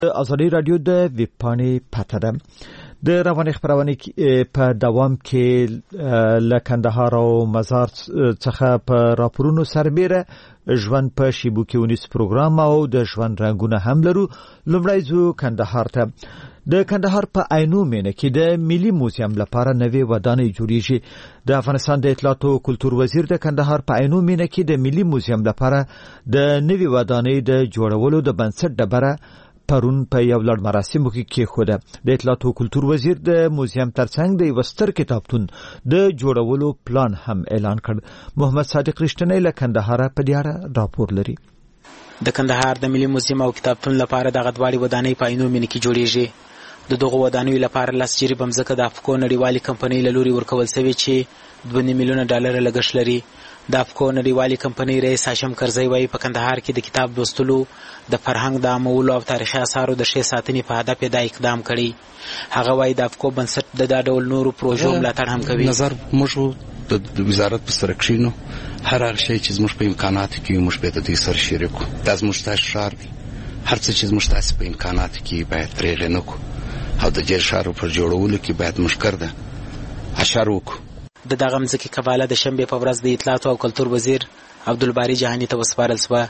ازادي رادیو د ویبپاڼې پته ده د رواني خبرونه په دوام کې له کندهار او مزار څخه په راپورونو سربېره ژوند په شیبو کې ونیس پروګرام او د ژوند رنگونه هم لرو. لومړی زو کندهار ته. د کندهار په عینو مینه کې د ملي موزیم لپاره نوې ودانۍ جوړیږي. د افغانستان د اطلاعات او کلتور وزیر د کندهار په عینو مینه کې د ملي موزیم لپاره د نوې ودانۍ د جوړولو د بنسټ ډبره پرون په یو لړ مراسمو کې کېښوده. د اطلاعات او کلتور وزیر د موزیم ترڅنګ د یو ستر کتابتون د جوړولو پلان هم اعلان کړ. محمد صادق رښتینی له کندهار په دې اړه راپور لري. د کندهار د ملي موزیم او کتابتون لپاره د غدوالي ودانۍ په عینو مینه کې جوړیږي. د دغه ودانیو لپاره لاس جریب مځکه د افکو نړیوالې کمپنۍ له لوري ورکول شوې چې 2 میلیونه ډالر لګښت لري. د افکو نړیوالې کمپنۍ رئیس هاشم کرزی وايي په کندهار کې د کتاب لوستلو د فرهنګ د عامولو او تاریخي آثارو د ښې ساتنې په هدف دا اقدام کړي. هغه وايي د افکو بنسټ د دا ډول نورو پروژو ملاتړ هم کوي. نظر موږ د وزارت په سره کښینو هر شی چې موږ په امکاناتو کې موږ به د دې سره شریکو. دا زموږ تاسو شار هر څه چې موږ تاسو په امکاناتو کې باید پرېغه نکو او د جیر شارو پر جوړولو کې باید مشکر ده اشاره وکړو. د دغه مځکې قباله د شنبې په ورځ د اطلاعات او کلتور وزیر عبدالباری جهانی ته وسپارل شوه.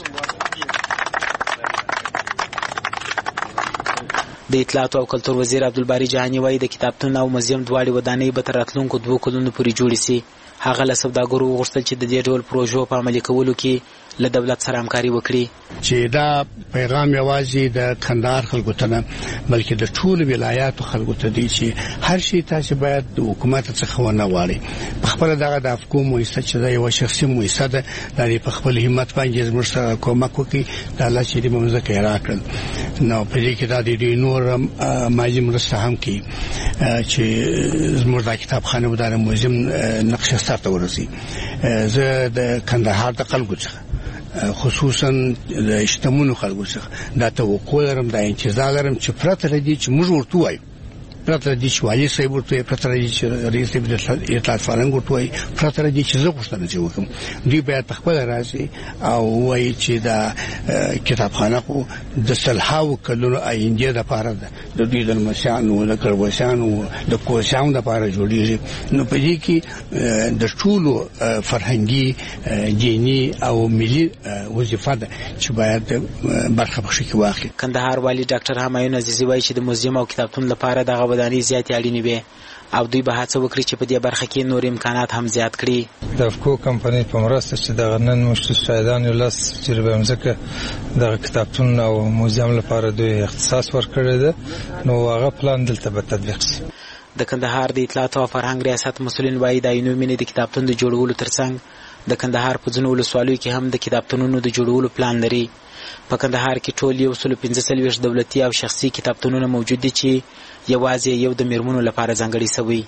د اطلاعات او کلتور وزیر عبدالباری جهانی وايي د کتابتون او موزیم دواړي ودانۍ به تر راتلونکو 2 کلونو پورې جوړې شي. هغه له سوداګرو وغوښتل چې د دې ډول پروژو په عملي کولو کې له دولت سره همکاري وکړي. چې دا پیغام یوازې د کندهار خلکو ته نه بلکې د ټول ولایاتو خلکو ته دی چې هر شي تاسو باید د حکومت څخه ونه غواړئ. په خپل دغه د افکو مؤسسه چې دا یو شخصي مؤسسه ده د په خپل همت باندې زموږ سره کومک وکړي د الله چې دې ممزکه راکړل. نو په دې کې دا د نور ماجی مرسته هم کوي چې زموږ د کتابخانه ودانه موزیم نقشه ستاسو ورسي. زه د کندهار د خلکو څخه خصوصا د اجتماعي خلکو څخه دا توقع لرم دا انتظار لرم چې پرته لدی چې موږ ورته وایو پرته لدی چې والی صاحب ورته پرته لدی چې رئیس د اطلاعات فرهنګ ورته وایي پرته لدی چې زه غوښتنه وکم دوی باید خپل راځي او وایي چې دا کتابخانه خو د صلحاو کلونو آینده د پاره ده د دوی د مشانو د کروشانو د کوشانو د پاره جوړیږي. نو په دې کې د ټولو فرهنګي دینی او ملي وظیفه ده چې باید برخه پکې واخلي. کندهار والی ډاکټر همایون عزیزی وايي چې د موزیم او کتابتون لپاره دغه ودانۍ زیاتې اړینې وي او دوی به هڅه وکړي چې په دې برخه کې نور امکانات هم زیات کړي. د افکو کمپنۍ په مرسته چې د نن مشترک شایدان یو لاس جریب مځکه د کتابتون او موزیم لپاره دوی اختصاص ورکړی دی نو هغه پلان دلته به تطبیق شي. د کندهار د اطلاعات او فرهنګ ریاست مسؤلین وايي د عینو مینې د کتابتون د جوړولو ترڅنګ د کندهار په ځینو ولسوالیو کې هم د کتابتونونو د جوړولو پلان لري. په کندهار کې ټول 145 دولتي او شخصي کتابتونونه موجود دي چې یوازې یو د میرمنو لپاره ځانګړي شوی.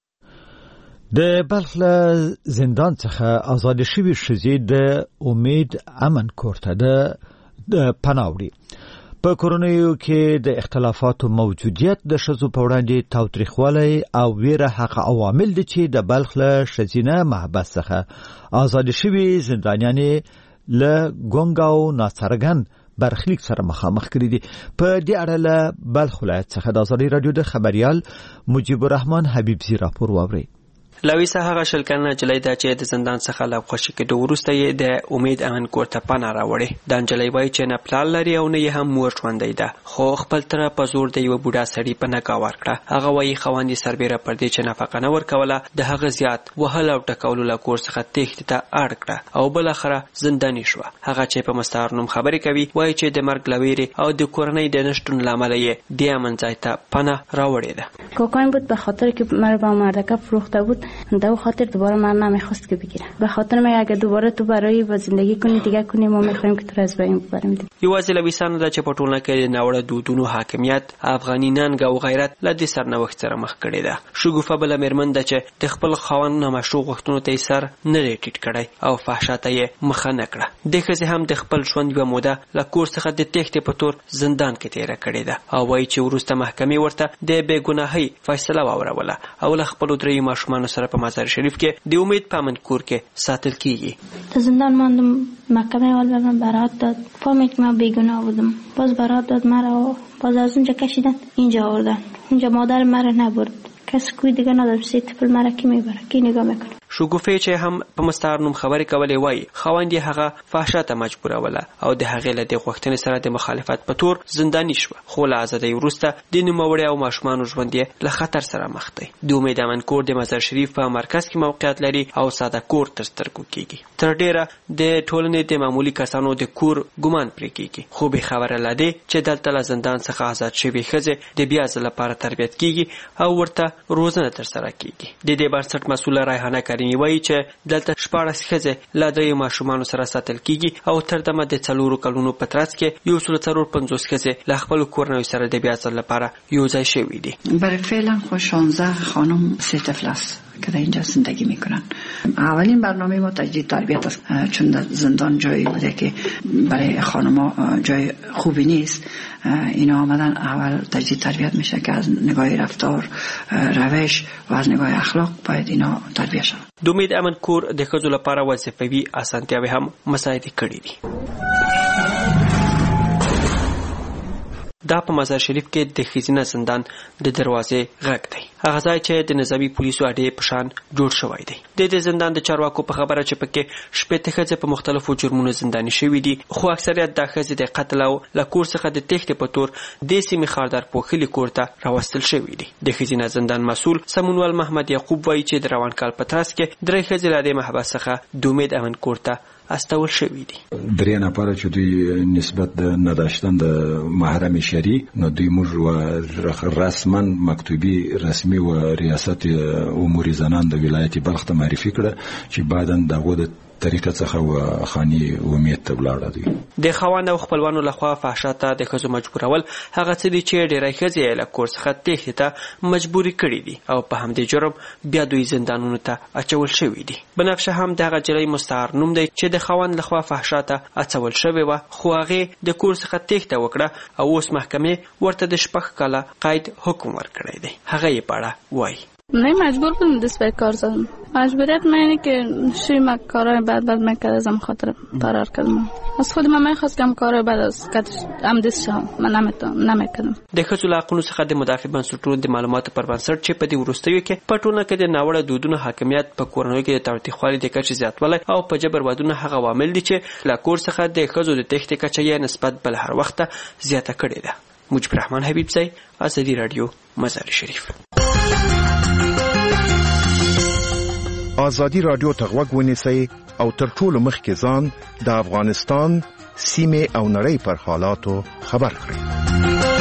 د بلخ له زندان څخه آزاد شوی ښځې د امید امن کورته د پناوړي. په کورونو کې د اختلافاتو موجودیت د ښځو په وړاندې تاوتریخوالی او ویره هغه عوامل دي چې د بلخ له ښځینه محبس څخه آزاد شوی زندانیانې له ګونګ او ناڅرګند برخلیک سره مخامخ کړي دي. په دې اړه له بلخ ولایت څخه د ازادي رادیو د خبريال مجيب الرحمن حبیبزی راپور واوري. لویسه هغه شلکنه جلای دا چې د زندان څخه لا خوشی کې د ورسته یې د امید امن کوټه پناه راوړي. د انجلۍ وای چې نه پلان لري او نه یې هم مور ژوندۍ ده خو خپل تر په زور د یو بوډا سړي په نکاح ورکړه. هغه وای خواندې سربېره پر دې چې نفقه نه ورکوله د هغه زیات وهل او ټکول له کور څخه تېښتې ته اړ کړه او بل اخره زنداني شو. هغه چې په مستعار نوم خبرې کوي وای چې د مرګ لویری او د کورنۍ د نشټون لامل یې د امن ځای ته پناه راوړې ده. کوکاین بود به خاطر که مرا با مردکه فروخته بود دو خاطر دوباره من نمیخواست که بگیرم. به خاطر من اگه دوباره تو برای با زندگی کنی دیگه کنی ما میخوایم که تو از بین ببریم. یوازې لویسانو د چپټولنه کې ناوړه دودونو حاکمیت افغاني ننګ او غیرت له دې سرنوښت سره مخ کړي ده. شګوفه بل مېرمن ده چې د خپل خاوند نامشروع غوښتنو ته سر نه ټیټ کړي او فحشا ته یې مخه نه کړه. د ښځې هم د خپل ژوند یوه موده له کور څخه د تېښتې په تور زندان کې تېره کړې ده او وایي چې وروسته محکمې ورته د بې ګناهۍ فیصله واوروله او له خپلو 3 ماشومانو سره سره په مزار شریف کې د امید په امنکور کې ساتل کیږي. تا زندان ماندم، محکمه اول به من برات داد، فهمید که من بیگناه بودم، باز برات داد مرا و باز از اونجا کشیدن اینجا آوردن. اونجا مادر مرا نبرد، کسی کوی دیگه نداشت، سیتپل مرا کی میبره، کی نگاه میکنه. شوګوفي چې هم په مستعار نوم خبرې کولې وای خاوند یې هغه فحشا ته مجبوروله او د هغې له دې غوښتنې سره د مخالفت په تور زنداني شوه، خو له ازادۍ وروسته د نوموړي او ماشومانو ژوند یې له خطر سره مخ دی. د امید امنکور د مزار شریف په مرکز کې موقعیت لري او ساده کور تر سترګو کیږي. تر ډیره د ټولنې د معمولی کسانو د کور ګمان پرې کیږي، خو به خبره لدی چې دلته له زندان څخه آزاد شوی ښځې د بیا ځل لپاره تربیت کیږي او ورته روزنه ترسره کیږي. د دې بنسټ مسؤله ریحانه کریمي وایي چې دلته 14 ښځې له 3 ماشومانو سره ساتل کیږي او تر دمه د 4 کلونو په ترڅ کې 150 ښځې له خپل کورنۍ سره د بیا ځل لپاره یو ځای شوي دي. برای فعلا خو 16 خانم 3 طفل است که در اینجا زندگی میکنن. اولین برنامه ما تجدید تربیت است، چون در زندان جایی بوده که برای خانم‌ها جای خوبی نیست. اینا آمدن اول تجدید تربیت میشه که از نگاه رفتار، روش و از نگاه اخلاق باید اینا تربیت شود. د امید امنکور د ښځو لپاره وظیفوي اسانتیاوې هم مساعدې کړې دي. دا په مزار شریف کې د ښځینه زندان د دروازې غږ دی، هغه ځای چې د نظامي پولیسو اډې په شان جوړ شوی دی. د زندان د چارواکو په خبره چې پکې 15 ښځې په مختلفو جرمونو زنداني شوي دي، خو اکثریت دا ښځې د قتل او له کور څخه د تېښتې په تور د سیمې خاردار پوښلي کور ته راوستل شوي دي. د ښځینه زندان مسؤل سمونوال محمد یعقوب وایي چې د روان کال په ترڅ کې 3 ښځې له دې محبس څخه د امید امنکور ته استول شوی دي. 3 نفر چې دوی نسبت د نداشتن د محرم شری نو دوی موږ و رسما مکتوبی رسمي و ریاست امور زنان د ولایت بلخ ته معرفي کړه چې بعدن دغه د طریقه څخه و خاني امید ته ولاړ دي. د خوان او خپلوانو لخوا فحشا ته د ښځو مجبورول هغه څه دي چې ډېری ښځې له کور څخه تېښتې ته مجبوري کړي دي او په همدې جرم بیا دوی زندانونو ته اچول شوي دي. بنفشه هم دغه جلۍ مستعار نوم دی چې د خوان لخوا فحشا ته اچول شوې وه، خو هغې د کور څخه تېښته وکړه او اوس محکمې ورته د 6 کاله قید حکم ورکړی دی. هغه یې په اړه وایي: نه مجبور بودم دست به کار زدم. مجبوریت من اینه که شوی کارهای بد میکرد ازم خاطر فرار کردم. از خود من میخواستم کارهای بد از کتش هم دست شم، من نمیکردم. د ښځو له حقونو څخه د مدافع بنسټونو د معلوماتو پر بنسټ چې په دې وروستیو کې په ټولنه کې د ناوړه دودونو حاکمیت، په کورنیو کې د تاوتریخوالي د کچې زیاتوالی او په جبر ودونه هغه عوامل دي چې له کور څخه د ښځو د تېښتې کچه یې نسبت بل هر وخت زیاته کړې ده. مجيب الرحمن حبیبزی، ازادي رادیو، مزار شریف. ازادي رادیو ته غوږ ونیسئ او تر ټولو مخکې ځان د افغانستان سیمې او نړۍ پر حالاتو خبر کړئ.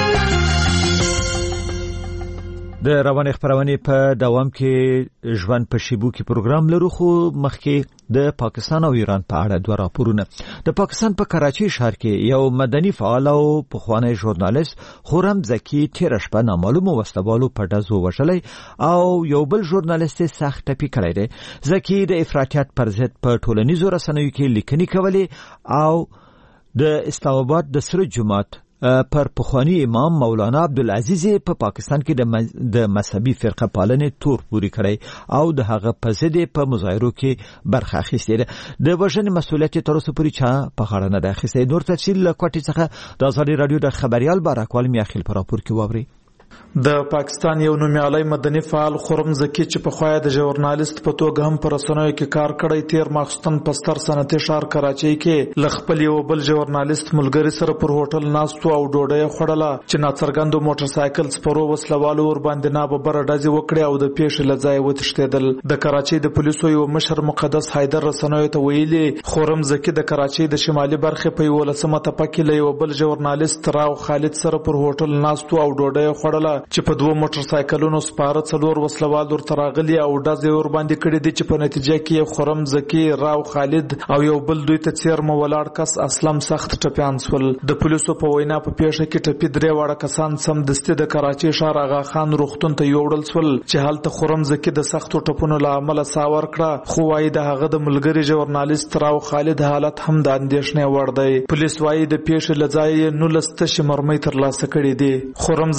د رواني خبرونه په دوام کې ژوند په شیبو کې پروګرام لرو، خو مخکې د پاکستان او ایران په اړه دوه راپورونه. د پاکستان په کراچي ښار کې یو مدني فعال او پخوانی ژورنالیست خورم زکی تیر شپه نامعلومو وسلوالو په ډزو وژلی او یو بل ژورنالیست سخت ټپي کړی دی. زکی د افراطیت پر ضد په ټولنیزو رسنیو کې لیکنې کولې او د اسلام آباد د سره جماعت پر پخوانی امام مولانا عبدالعزیز په پاکستان کې د مذهبي فرقه پالنې تور پوری کړی او د هغه په ضد په مظاهرو کې برخه اخیستې ده. د وژنې مسؤلیت تر اوسه پورې چا په غاړه نه ده اخیستی. نور تفصیل له کوټې څخه د ازادي رادیو د خبريال بارکوال میاخیل په راپور کې واوري. د پاکستان یو نومیالی مدني فعال خورم زکی چې په خویا د ژورنالیست په توګه هم پر رسنیو کې کار کړی، تیر ماخستن په ستر صنعتي ښار کراچۍ کې ل خپل یو بل ژورنالیست ملګری سره پر هوټل ناستو او ډوډۍ خوړله چې ناڅرګندو موټر سایکل سپرو وسلوالو ور باندې ناببره ډزې وکړې او د پیښې له ځایه وتښتېدل. د کراچۍ د پولیسو یو مشر مقدس حیدر رسنیو ته ویلي خورم زکی د کراچۍ د شمالي برخې په 11مه تپه کې له یو بل ژورنالیست راو خالد سره پر هوټل ناستو او ډوډۍ خوړله چې په 2 موټر سایکلونو سپاره 4 وسلوال ورته راغلي او ډزې ور باندې کړې دي چې په نتیجه کې خورم زکی، راو خالد او یو بل دوی ته څیرمه ولاړ کس اسلم سخت ټپیان سول. د پولیسو په وینا په پیښه کې ټپي 3 واړه کسان سمدستي د کراچۍ ښار آغا خان روغتون ته یوړل سول چې هلته خورم زکی د سختو ټپونو له امله ساور کړه، خو وايي د هغه د ملګری ژورنالیست راو خالد حالت هم د اندېښنې وړ دی. پولیس وايي د پیښې له ځایه 19 مرمۍ ترلاسه کړې دي. خورم زکی د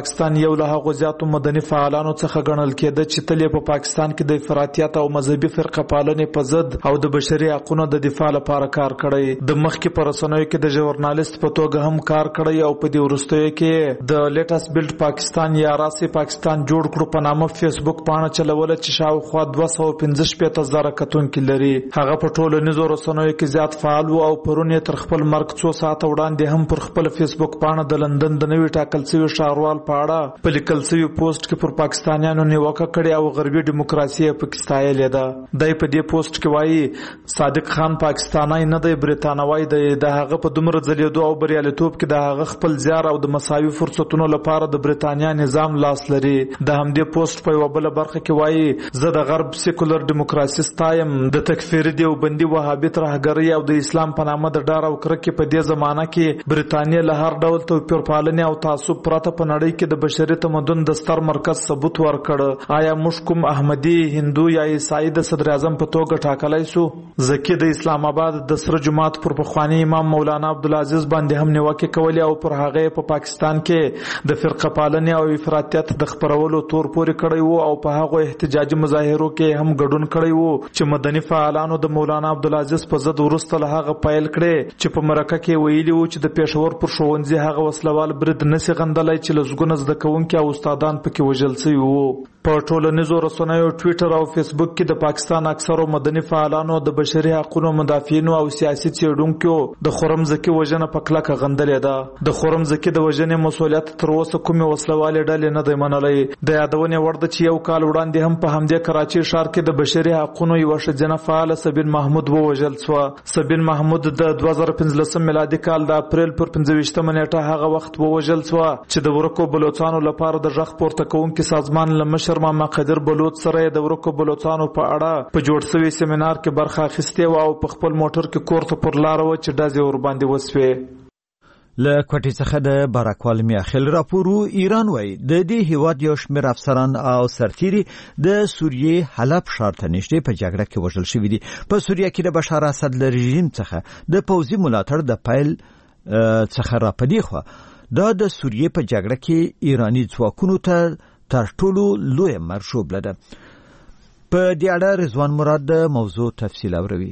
پاکستان یو له هغو زیاتو مدني فعالانو څخه ګڼل کېده چې تل په پاکستان کې د افراطیت او مذهبي فرقه پالنې په ضد او د بشري حقوقو د دفاع لپاره کار کړی. د مخکې په رسنیو کې د ژورنالیست په توګه هم کار کړی او په دې وروستیو کې د لیټس بیلډ پاکستان یا راسي پاکستان جوړ کړو په نامه فیسبوک پاڼه چلوله چې شاوخوا 215,000 کتونکي لري. هغه په ټولنیزو رسنیو کې زیات فعال و او پرون یې تر خپل مرګ 2 ساعته وړاندې هم پر خپل فیسبوک پاڼه د لندن د نوي ټاکل شوي ښاروال په اړه په لیکل شوي پوسټ کې پر پاکستانیانو نیوکه کړې او غربي دیموکراسي یې پکې ستایلې ده. دی په دې پوسټ کې وایي صادق خان پاکستانی نه دی، بریتانوی دی. د هغه په دومره ځلیدو او بریالیتوب کې د هغه خپل زیار او د مساوي فرصتونو لپاره د بریتانیا نظام لاس لري. د همدې پوسټ په یوه بله برخه کې وایي زه د غرب سیکولر دیموکراسي ستایم، د تکفیري دیوبندي وهابي ترهګرۍ او د اسلام په نامه د ډار او کرکې په دې زمانه کې بریتانیا له هر ډول توپیرپالنې او تعصب پرته په نړۍ کې د بشري تمدن د ستر مرکز ثبوت ورکړ. آیا موږ کوم احمدي، هندو یا عیسائی د صدر اعظم په توګه ټاکلی سو؟ زکی د اسلام آباد د سره جماعت پر پخوانی امام مولانا عبدالعزیز باندې هم نیوکې کولې او پر هغه په پاکستان کې د فرقه پالنې او افراطیت د خپرولو تور پورې کړی وو او په هغه احتجاجي مظاهرو کې هم ګډون کړی وو چې مدني فعالانو د مولانا عبدالعزیز په ضد وروسته له هغه پیل کړي چې په مرکه کې ویلي وو چې د پېښور پر ښوونځي هغه وسلوال برید نشي غندلی چې لسګونه زده کوونکي او استادان پکې وژل شوي وو. په ټولنیزو رسنیو ټویټر او فیسبوک کې د پاکستان اکثرو مدني فعالانو د بشري حقوقو مدافعینو او سیاسي څېړونکو د خرم زکی وژنه په کلکه غندلې ده. د خرم زکی د وژنې مسؤلیت تر اوسه کومې وسلوالې ډلې نه دی منلی. د یادونې وړ ده چې یو کال وړاندې هم په همدې کراچۍ ښار کې د بشري حقوقو یوه ښځینه فعاله سبین محمود ووژل شوه. سبین محمود د 2015 میلادي کال د اپریل پر 25 نیټه هغه وخت ووژل شوه چې د ورکو بلوچستان لپاره د غږ پورته کوونکي سازمان له مشر ماما قدر بلوچ سره د ورکو بلوچستان په اړه په جوړ شوي سیمینار کې برخه اخیستې و او په خپل موټر کې کور ته پر لار و چې ډزې ورباندې وسوې. له کوټې څخه د بارکوال میاخیل راپورو ایران وایي د دې هیواد یو شمېر افسران او سرتیري د سوریې حلب ښار ته نږدې په جګړه کې وژل شوي دي. په سوریه کې د بشار اسد له رژیم څخه د پوځي ملاتړ د پیل څخه راپدې خو دا د سوریې په جګړه کې ایرانی ځواکونو ته تر ټولو لوی مرشوب لده. په دې اړه رضوان مراد د موضوع تفصیل اوروي.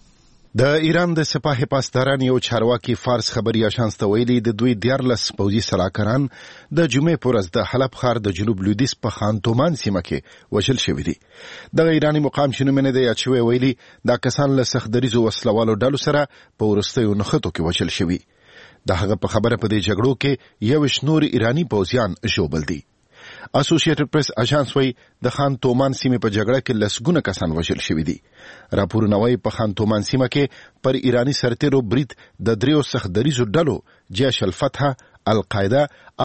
د ایران د سپاه پاسداران یو چارواکي فارس خبري اژانس ته ویلي د دوی 14 پوځي سلاکاران د جمعې پر ورځ د حلب ښار د جنوب لویدیځ په خان تومان سیمه کې وژل شوي دي. د ایرانی مقام شنو منه د یاد شوی ویلي دا کسان له سختدریزو وسلوالو ډلو سره په ورستیو نخښتو کې وژل شوي. د هغه په خبره په دې جګړو کې یو شنور ایرانی پوځیان ژوبل دي. اسوسییټډ پریس اژانس وایي د خان تومان سیمې په جګړه کې لسګونه کسان وژل شوي دي. راپورونه وایي په خان تومان سیمه کې پر ایرانی سرتیرو برید د دریو سختدریزو ډلو جیش الفتح، القاعده